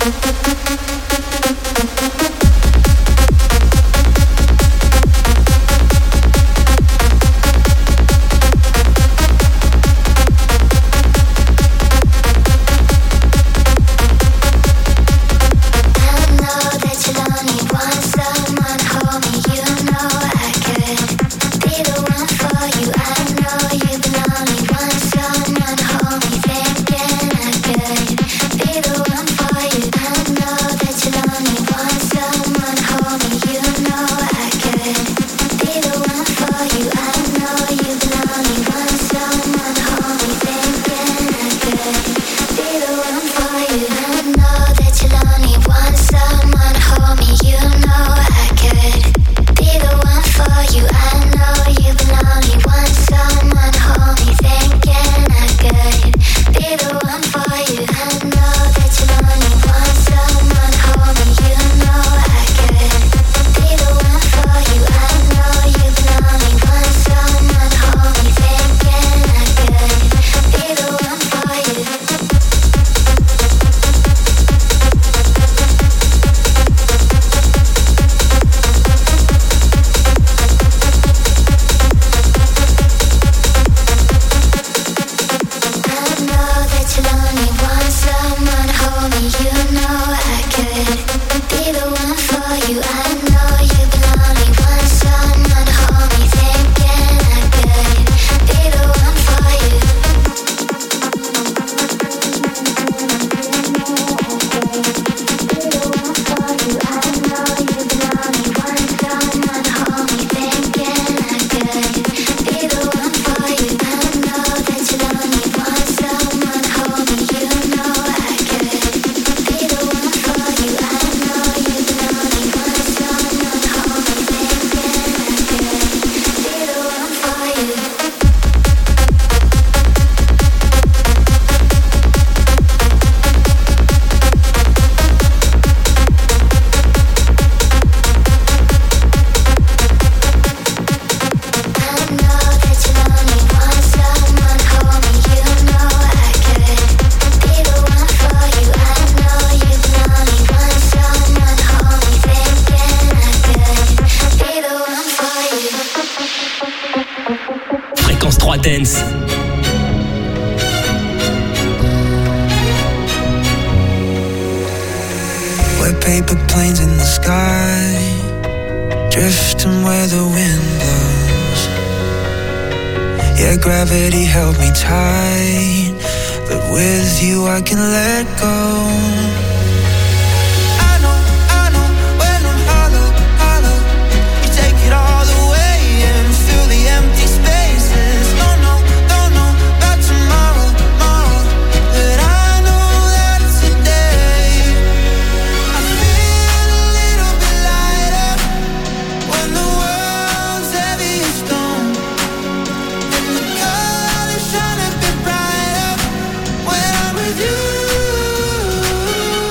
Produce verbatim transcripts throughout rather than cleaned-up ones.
Dance. We're paper planes in the sky, drifting where the wind blows. Yeah, gravity held me tight, but with you I can let go. With you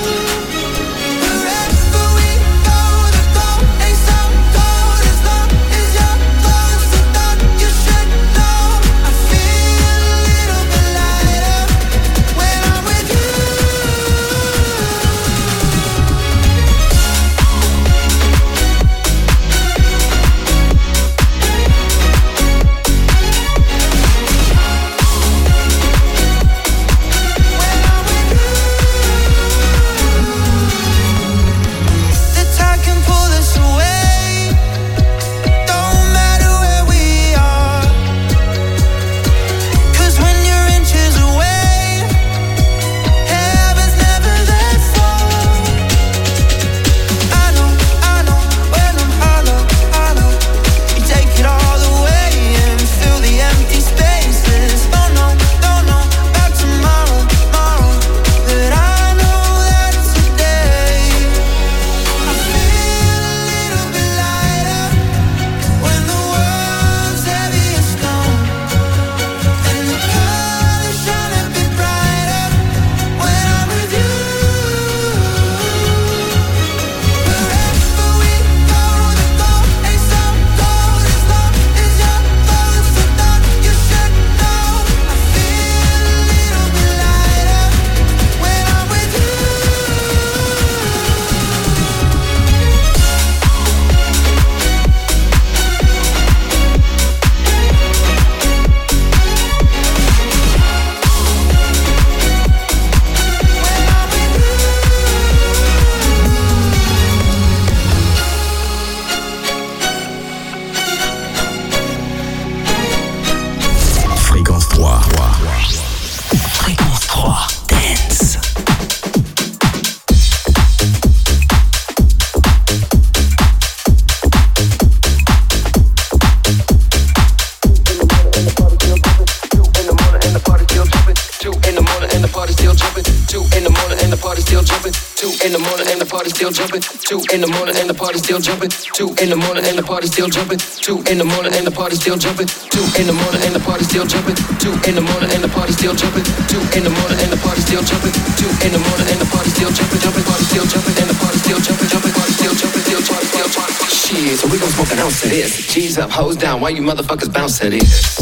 Two in the morning and the party still jumping. Two in the morning and the party still jumping. Two in the morning and the party still jumping. Two in the morning and the party still jumping. Two in the morning and the party still jumping. Two in the morning and the party still jumping. Two in the morning and the party still jumping. Two in the morning and the party still jumping. Jumping, party still jumping and the party still jumping. Jumping, party still jumping. Still jumping, still jumping. Shit, so we gon' smoke an ounce of this. G's up, hoes down. Why you motherfuckers bounce to this?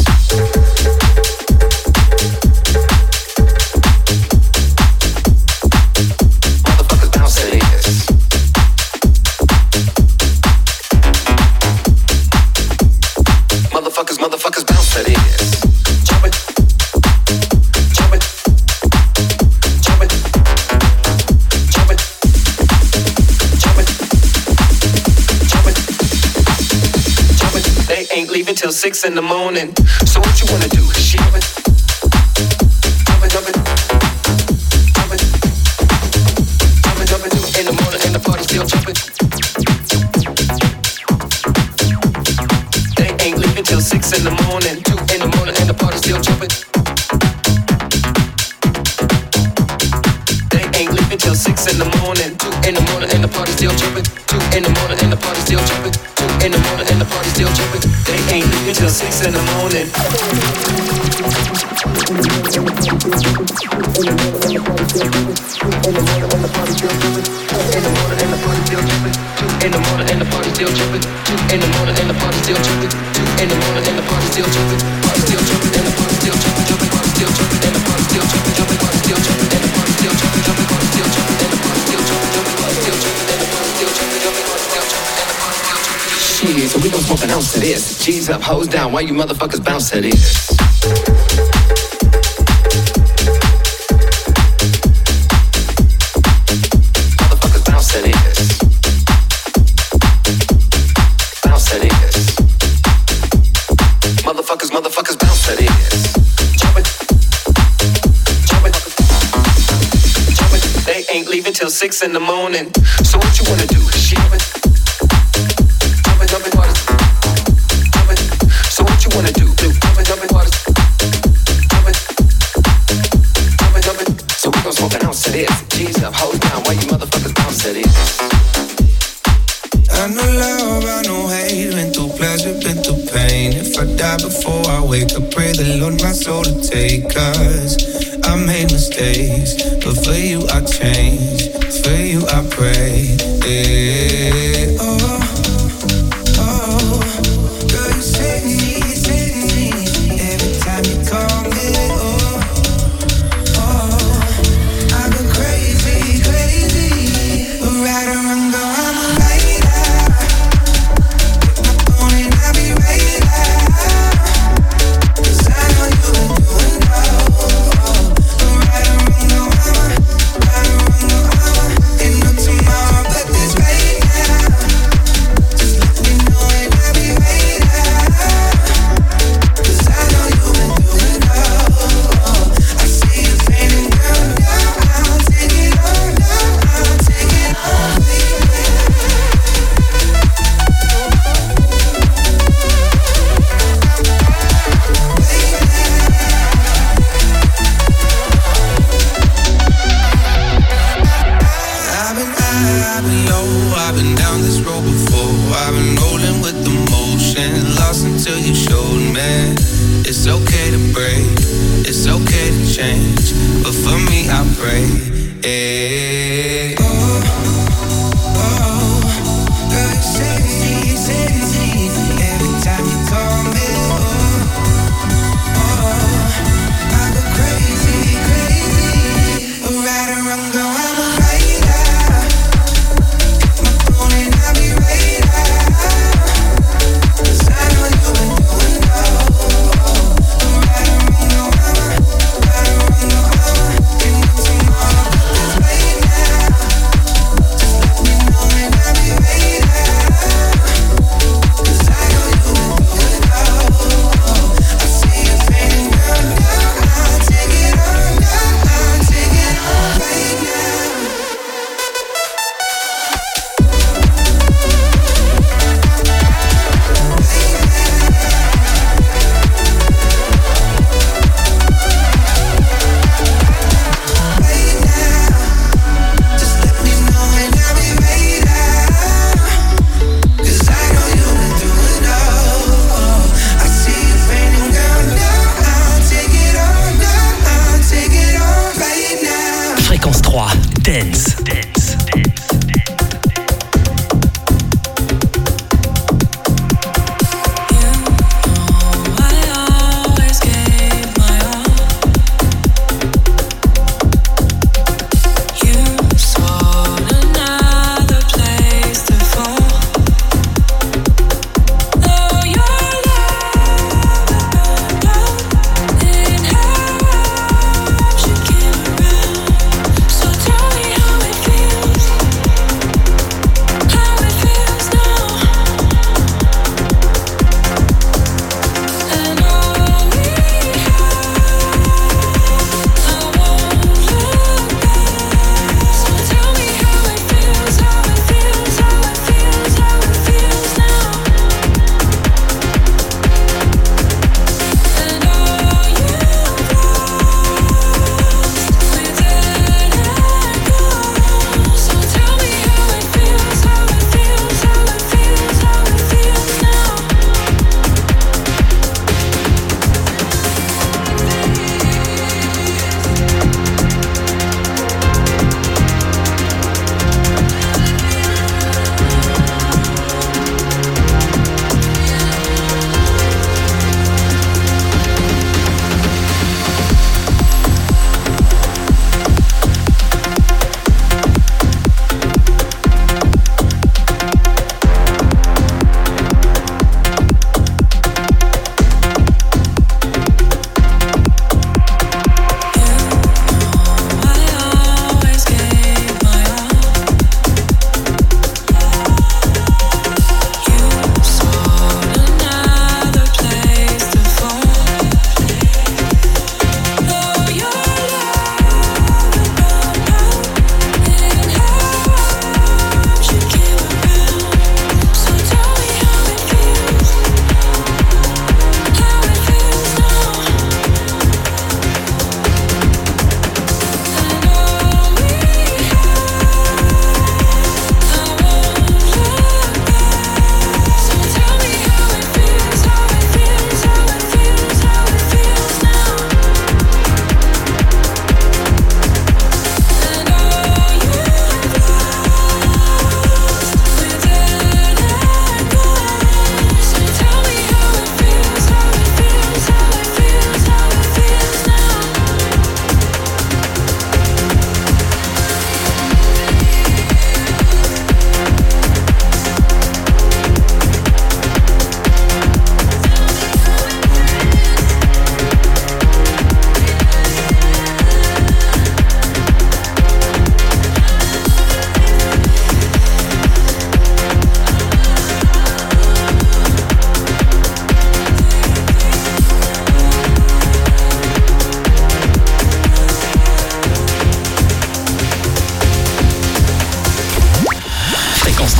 Motherfuckers, motherfuckers bounce to this. Jump it, jump it, jump it, jump it, jump it, jump it, jump it. They ain't leaving till six in the morning. So what you wanna do? Jump it, jump it, jump it, jump it, jump it, jump it. Two in the morning and the party still jumping. Till six in the morning, two in the morning, and the party still jumping. They ain't leaving till six in the morning, two in the morning, and the party still jumping. Two in the morning, and the party still jumping. Two in the morning, and the party still jumping. They ain't leaving till six in the morning. In the morning, and the party still jumping. Two in the morning, and the party still jumping. Two in the morning, and the party still jumping. Two in the morning, and the party still jumping. Party still jumping, and the party still jumping. Jumping, party still jumping, and the party still jumping. Jumping, party still jumping, and the party still jumping. Jumping, party still jumping, and the party still jumping. Jumping, party still jumping, and the party still jumping. Jumping, party still jumping, and the party still jumping. Shit, so we gon' smoke an ounce to this. G's up, hoes down. Why you motherfuckers bounce to this? Motherfuckers, motherfuckers bounce to this. Jump it, jump it, jump it. They ain't leaving till six in the morning. So what you wanna do? Jump it, jump it, jump it, party. Jump it. So what you wanna do? Jump it, jump it, party. Jump it, jump it, jump it. So we gon' smoke an ounce of this. G's up, hold down. Why you motherfuckers bounce to this? I know love, I know hate, been through pleasure, been through pain. If I die before I wake, I pray the Lord my soul to take. Cause I made mistakes, but for you I change, for you I pray. Yeah. Oh, oh, girl, you set me, set me every time you call me. Oh, oh, I go crazy, crazy, but right or wrong, girl, I'm a right.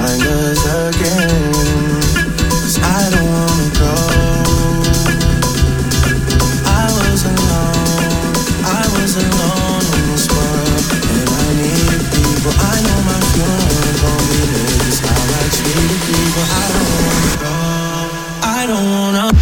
find us again. 'Cause I don't wanna go. I was alone, I was alone in this world, and I needed people. I know my funeral gon' be lit. It's how I treat people. I don't wanna go. I don't wanna.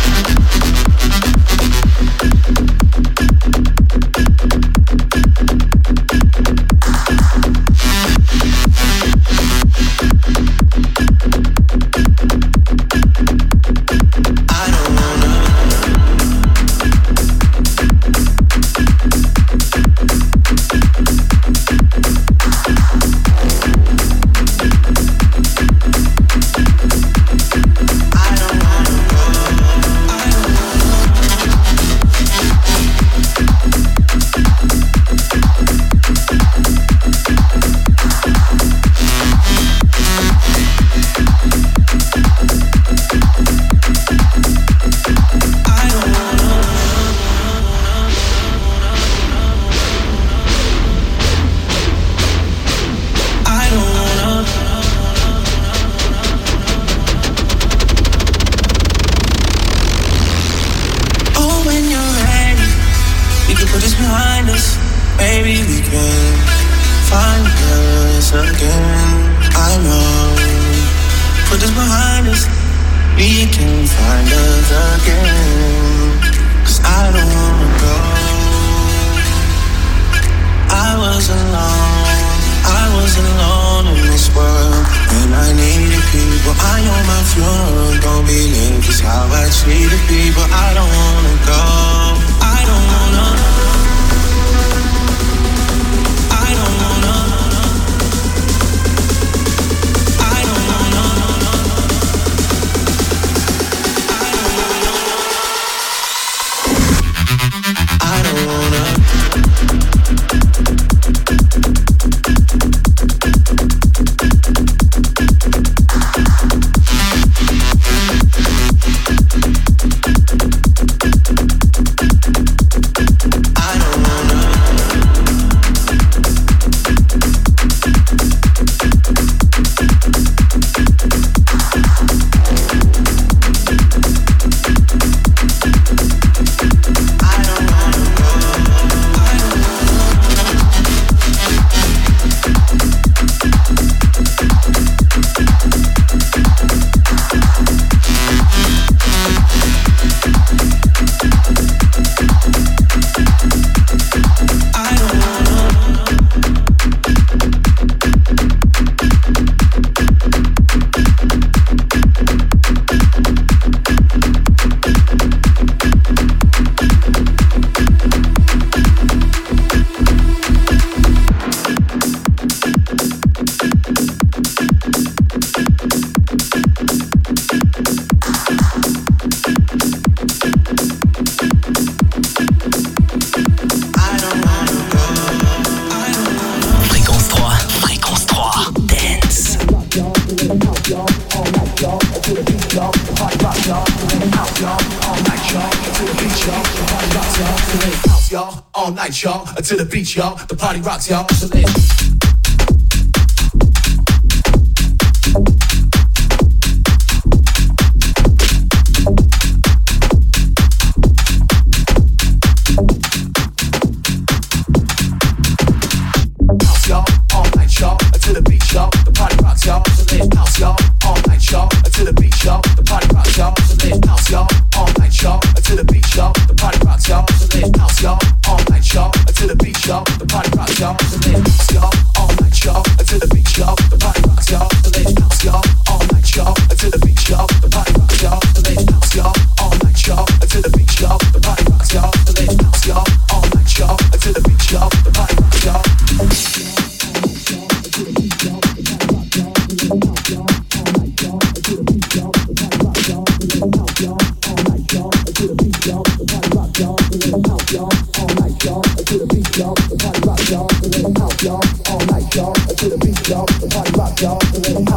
To the beach, y'all. The party rocks, y'all. So let's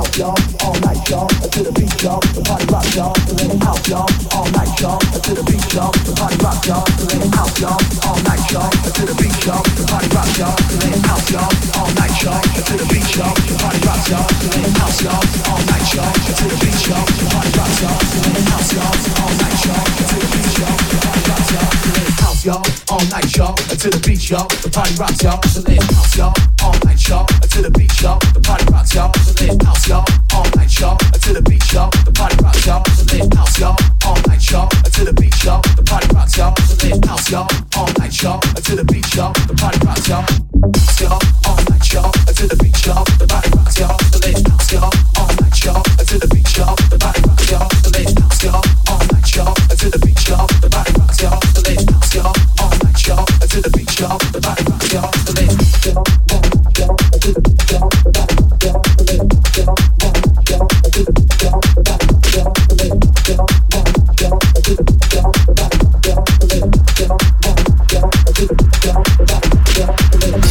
y'all, to the beat, y'all, the party rock, y'all, to the house, y'all, all night, y'all, to the beat, y'all. The party rock, y'all. The late house, y'all. All night, y'all. To the beach, y'all. The party rock, y'all. The late house, y'all. All night, y'all. To the beach, y'all. The party rock, y'all. The late house, y'all. All night, y'all. To the beach, y'all. The party rock, y'all. The late house, y'all. All night, y'all. To the beach, y'all. The party rock, y'all. The late house, y'all. All night, y'all. To the beach, y'all. The party rock, y'all. The late house, y'all. All night, y'all. To the beach, y'all. The party rock, y'all. The late house, y'all. All night, y'all. To the beach, y'all. The party rock, y'all. The late house, y'all. All night, y'all. To the beach, y'all. The party rock, y'all. The late house, y'all. All night, y'all. To the beach, y'all. The party rock, y'all. Y'all. All night, y'all. To the beach, y'all. The party rock, y'all. The late house, y'all. All night, y'all. To the beach, y'all. The party rock, y'all. The late house, y'all. All night, y'all. To the beach, y'all. The party rock, y'all. The late house, y'all. All night, y'all. To the beach, y'all. The party rock, y'all. The late house, y'all. All night, y'all. To the beach, y'all. The party rock, y'all. The late house, y'all. All night, y'all. To the beach, y'all. The party rock, y'all. The late house, y'all. All night, y'all. To the beach, y'all. The party rock, y'all. The late house, y'all. All night, y'all. To the beach, y'all. The party rock, y'all. The late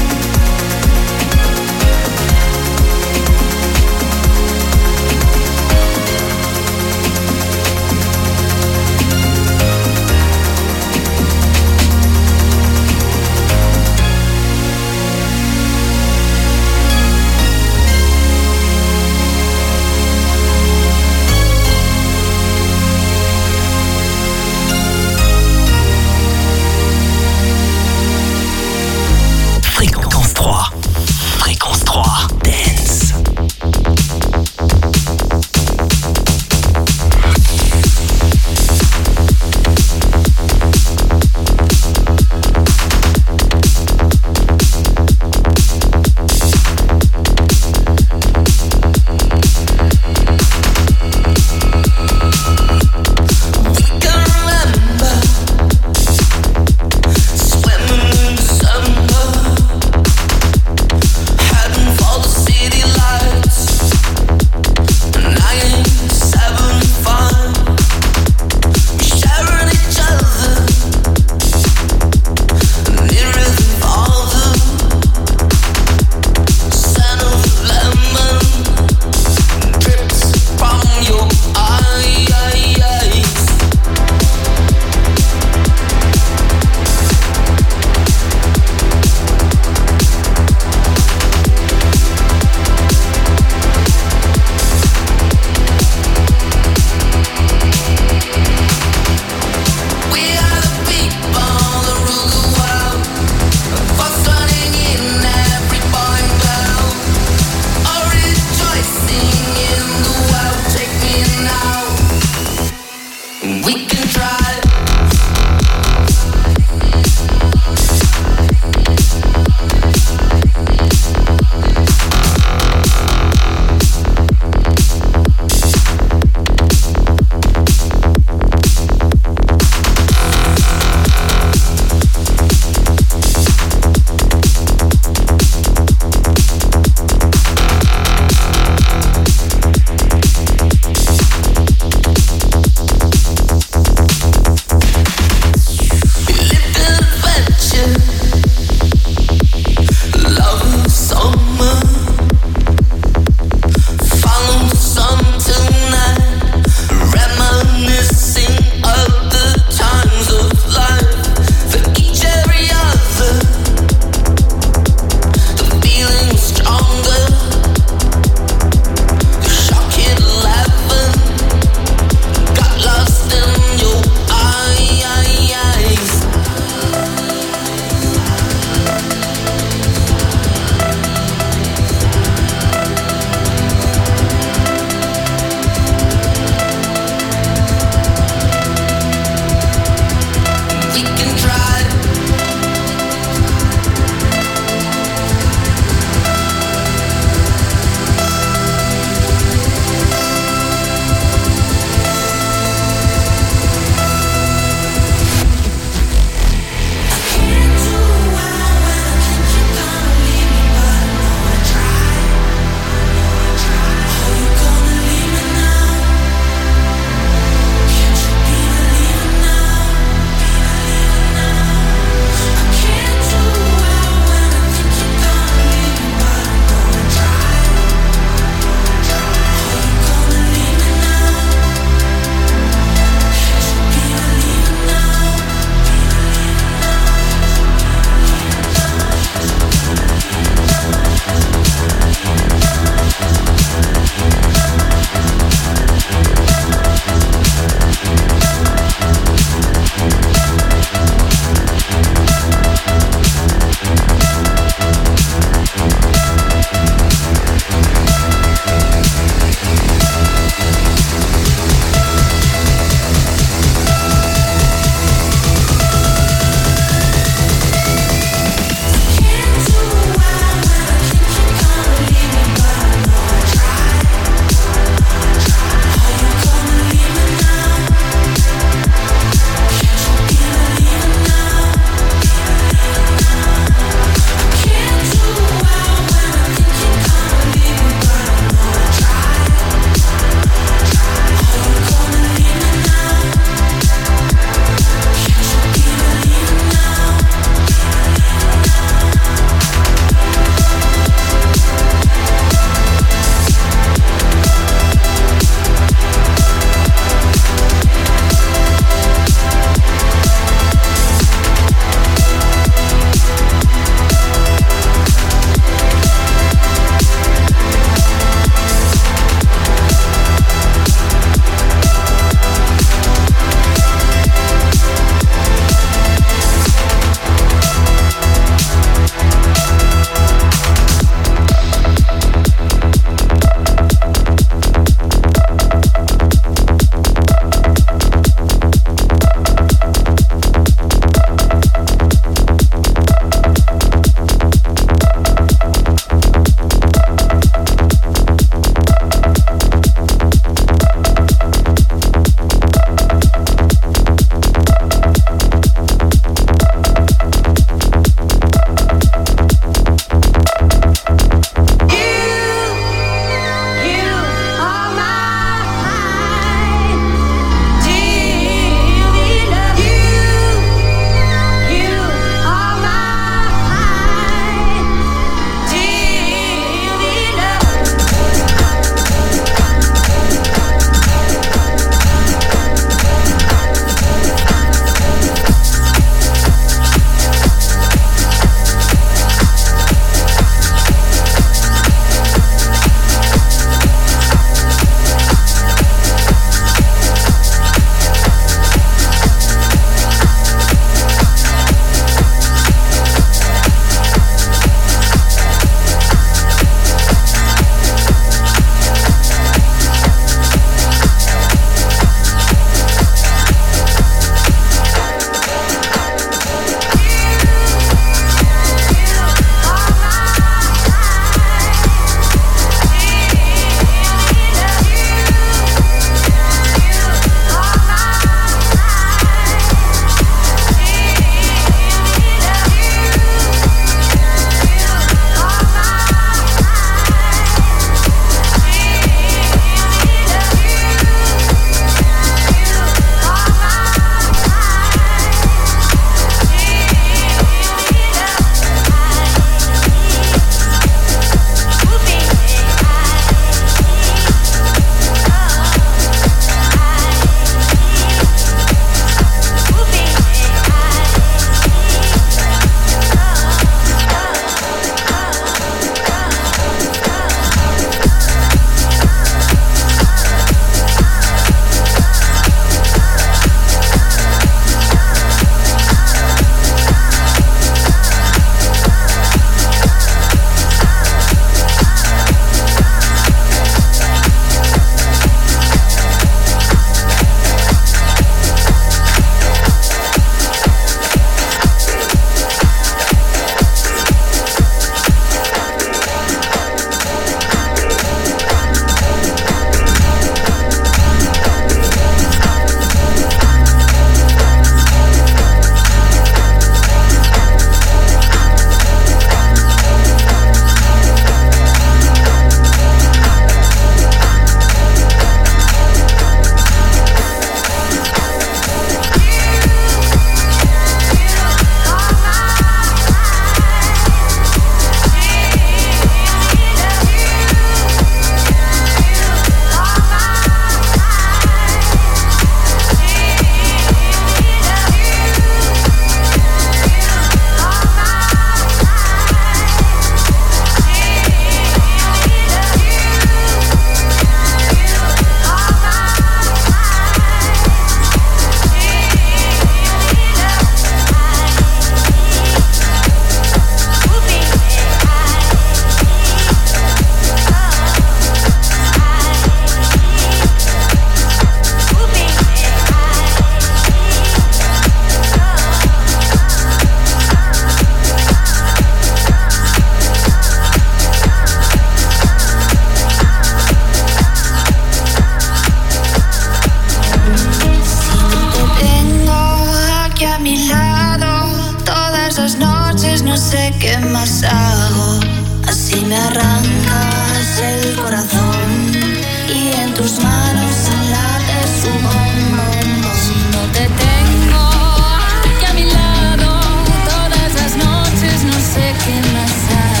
sé qué más hago. Así me arrancas el corazón y en tus manos late su bombón. Si no te tengo aquí a mi lado todas las noches, no sé qué más hago.